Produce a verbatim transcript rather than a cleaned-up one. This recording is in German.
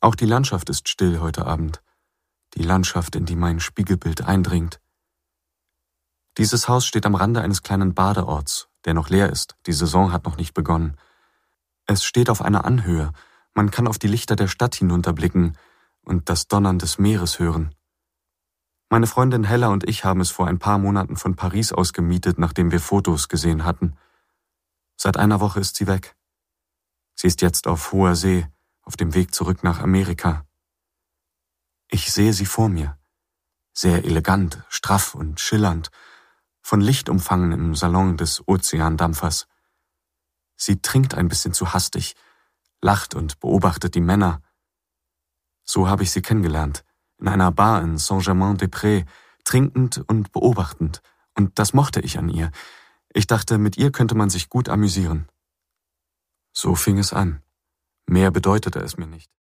Auch die Landschaft ist still heute Abend. Die Landschaft, in die mein Spiegelbild eindringt. Dieses Haus steht am Rande eines kleinen Badeorts, der noch leer ist. Die Saison hat noch nicht begonnen. Es steht auf einer Anhöhe. Man kann auf die Lichter der Stadt hinunterblicken und das Donnern des Meeres hören. Meine Freundin Hella und ich haben es vor ein paar Monaten von Paris aus gemietet, nachdem wir Fotos gesehen hatten. Seit einer Woche ist sie weg. Sie ist jetzt auf hoher See, auf dem Weg zurück nach Amerika. Ich sehe sie vor mir. Sehr elegant, straff und schillernd, von Licht umfangen im Salon des Ozeandampfers. Sie trinkt ein bisschen zu hastig, lacht und beobachtet die Männer. So habe ich sie kennengelernt, in einer Bar in Saint-Germain-des-Prés, trinkend und beobachtend. Und das mochte ich an ihr. Ich dachte, mit ihr könnte man sich gut amüsieren. So fing es an. Mehr bedeutete es mir nicht.